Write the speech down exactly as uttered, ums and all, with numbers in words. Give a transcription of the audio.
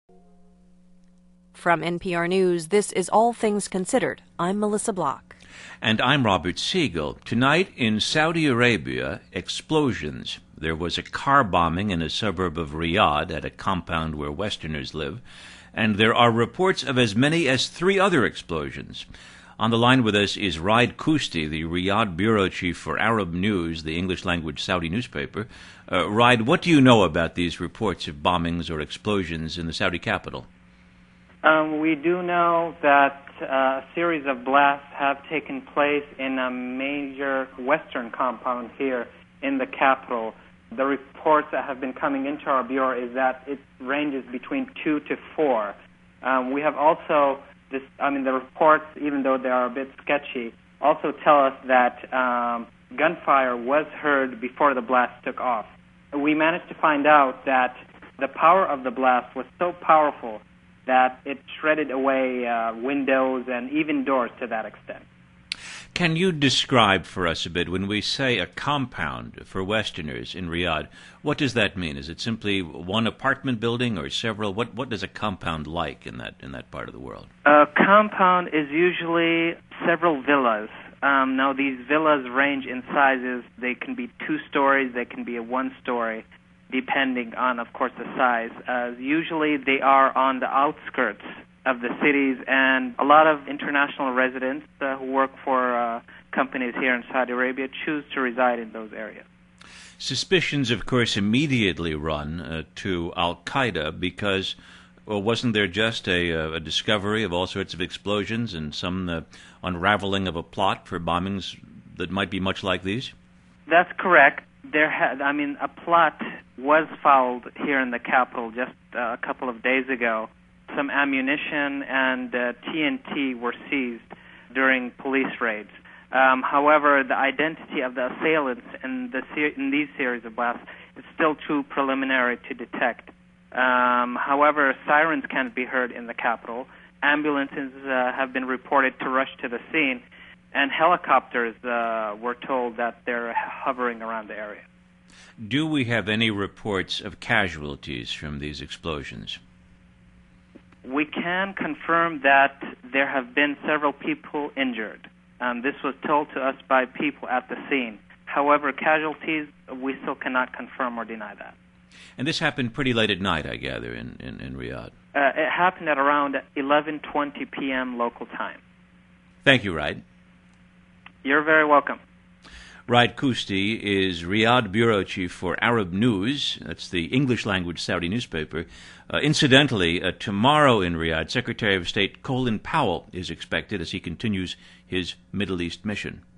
From N P R News, this is All Things Considered. I'm Melissa Block. And I'm Robert Siegel. Tonight in Saudi Arabia, explosions. There was a car bombing in a suburb of Riyadh at a compound where Westerners live, and there are reports of as many as three other explosions. On the line with us is Raed Kusti, the Riyadh bureau chief for Arab News, the English-language Saudi newspaper. Uh, Raed, what do you know about these reports of bombings or explosions in the Saudi capital? Um, we do know that uh, a series of blasts have taken place in a major western compound here in the capital. The reports that have been coming into our bureau is that it ranges between two to four. Um, we have also, this, I mean, the reports, even though they are a bit sketchy, also tell us that um, gunfire was heard before the blast took off. We managed to find out that the power of the blast was so powerful that it shredded away uh, windows and even doors to that extent. Can you describe for us a bit, when we say a compound for Westerners in Riyadh, what does that mean? Is it simply one apartment building or several? What what does a compound like in that in that part of the world? A compound is usually several villas. Um, now, these villas range in sizes. They can be two stories, they can be a one story, depending on, of course, the size. Uh, usually they are on the outskirts of the cities, and a lot of international residents uh, who work for uh, companies here in Saudi Arabia choose to reside in those areas. Suspicions, of course, immediately run uh, to Al-Qaeda because, well, wasn't there just a, a discovery of all sorts of explosions and some uh, unraveling of a plot for bombings that might be much like these? That's correct. There had, I mean, a plot was fouled here in the capital just uh, a couple of days ago. Some ammunition and uh, T N T were seized during police raids. Um, however, the identity of the assailants in, the ser- in these series of blasts is still too preliminary to detect. Um, however, sirens can be heard in the capital. Ambulances uh, have been reported to rush to the scene, and helicopters uh, were told that they're hovering around the area. Do we have any reports of casualties from these explosions? We can confirm that there have been several people injured. Um, this was told to us by people at the scene. However, casualties, we still cannot confirm or deny that. And this happened pretty late at night, I gather, in, in, in Riyadh. Uh, it happened at around eleven twenty p.m. local time. Thank you, Raed. You're very welcome. Raed Kusti is Riyadh bureau chief for Arab News. That's the English-language Saudi newspaper. Uh, incidentally, uh, tomorrow in Riyadh, Secretary of State Colin Powell is expected as he continues his Middle East mission.